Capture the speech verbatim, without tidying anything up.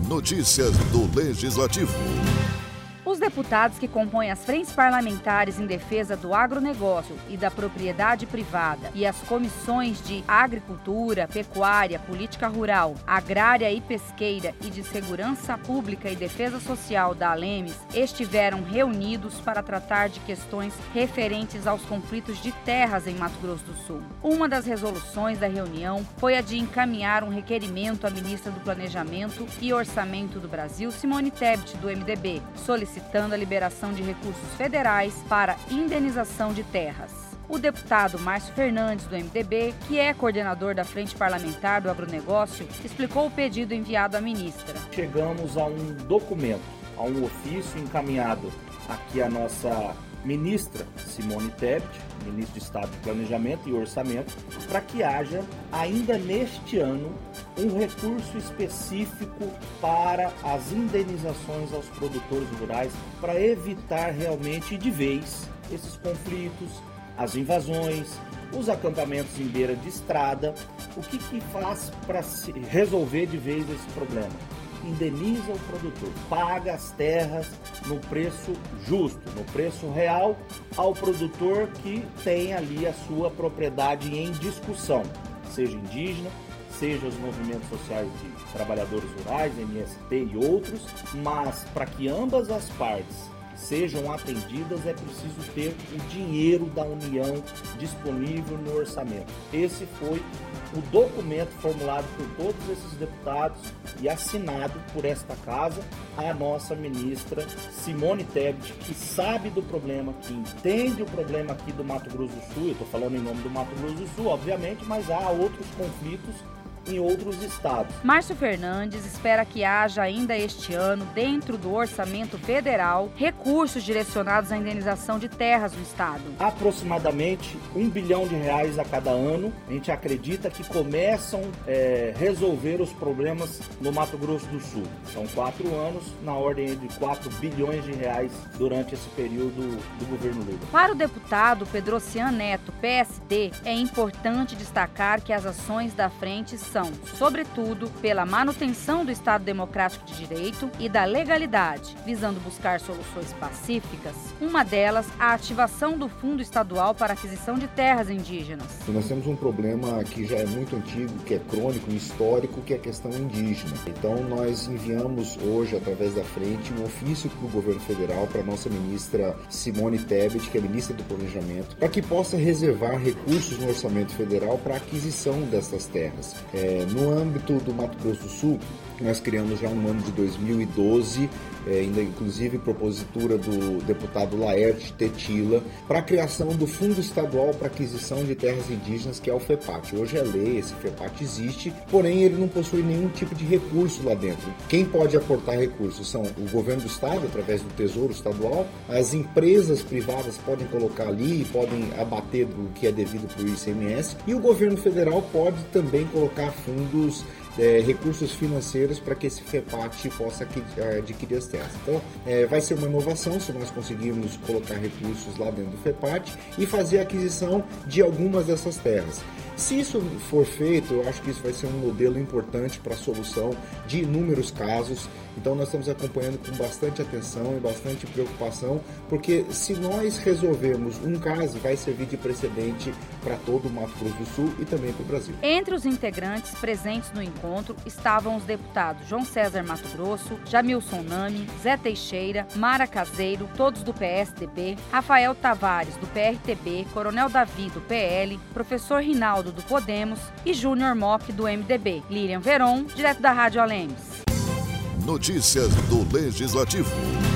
Notícias do Legislativo. Os deputados que compõem as frentes parlamentares em defesa do agronegócio e da propriedade privada e as comissões de Agricultura, Pecuária, Política Rural, Agrária e Pesqueira e de Segurança Pública e Defesa Social da Alemes estiveram reunidos para tratar de questões referentes aos conflitos de terras em Mato Grosso do Sul. Uma das resoluções da reunião foi a de encaminhar um requerimento à ministra do Planejamento e Orçamento do Brasil, Simone Tebet, do M D B, solicitando solicitando a liberação de recursos federais para indenização de terras. O deputado Márcio Fernandes, do M D B, que é coordenador da Frente Parlamentar do Agronegócio, explicou o pedido enviado à ministra. Chegamos a um documento, a um ofício encaminhado aqui à nossa ministra Simone Tebet, ministra do Estado de Planejamento e Orçamento, para que haja, ainda neste ano, um recurso específico para as indenizações aos produtores rurais, para evitar realmente de vez esses conflitos, as invasões, os acampamentos em beira de estrada. O que que faz para se resolver de vez esse problema? Indeniza o produtor, paga as terras no preço justo, no preço real ao produtor que tem ali a sua propriedade em discussão, seja indígena, seja os movimentos sociais de trabalhadores rurais, M S T e outros, mas para que ambas as partes sejam atendidas é preciso ter o dinheiro da União disponível no orçamento. Esse foi o documento formulado por todos esses deputados e assinado por esta casa, a nossa ministra Simone Tebet, que sabe do problema, que entende o problema aqui do Mato Grosso do Sul. Eu estou falando em nome do Mato Grosso do Sul, obviamente, mas há outros conflitos em outros estados. Márcio Fernandes espera que haja ainda este ano, dentro do orçamento federal, recursos direcionados à indenização de terras no estado. Aproximadamente um bilhão de reais a cada ano. A gente acredita que começam a é, resolver os problemas no Mato Grosso do Sul. São quatro anos, na ordem de quatro bilhões de reais durante esse período do governo Lula. Para o deputado Pedrocian Neto, P S D, é importante destacar que as ações da frente são sobretudo pela manutenção do Estado Democrático de Direito e da legalidade, visando buscar soluções pacíficas. Uma delas, a ativação do Fundo Estadual para Aquisição de Terras Indígenas. Nós temos um problema que já é muito antigo, que é crônico, histórico, que é a questão indígena. Então nós enviamos hoje, através da frente, um ofício para o governo federal, para a nossa ministra Simone Tebet, que é ministra do Planejamento, para que possa reservar recursos no orçamento federal para a aquisição dessas terras. É, No âmbito do Mato Grosso do Sul, nós criamos já no ano de dois mil e doze, é, ainda inclusive propositura do deputado Laerte Tetila, para a criação do Fundo Estadual para Aquisição de Terras Indígenas, que é o FEPAT. Hoje é lei, esse FEPAT existe, porém ele não possui nenhum tipo de recurso lá dentro. Quem pode aportar recursos são o governo do estado, através do Tesouro Estadual, as empresas privadas podem colocar ali e podem abater do que é devido para o I C M S, e o governo federal pode também colocar fundos, é, recursos financeiros para que esse FEPAT possa adquirir as terras. Então, é, vai ser uma inovação se nós conseguirmos colocar recursos lá dentro do FEPAT e fazer a aquisição de algumas dessas terras. Se isso for feito, eu acho que isso vai ser um modelo importante para a solução de inúmeros casos. Então nós estamos acompanhando com bastante atenção e bastante preocupação, porque se nós resolvermos um caso, vai servir de precedente para todo o Mato Grosso do Sul e também para o Brasil. Entre os integrantes presentes no encontro estavam os deputados João César Mato Grosso, Jamilson Nami, Zé Teixeira, Mara Caseiro, todos do P S D B, Rafael Tavares, do P R T B, Coronel Davi, do P L, professor Rinaldo, do Podemos, e Júnior Mock, do M D B. Lilian Veron, direto da Rádio Alemes. Notícias do Legislativo.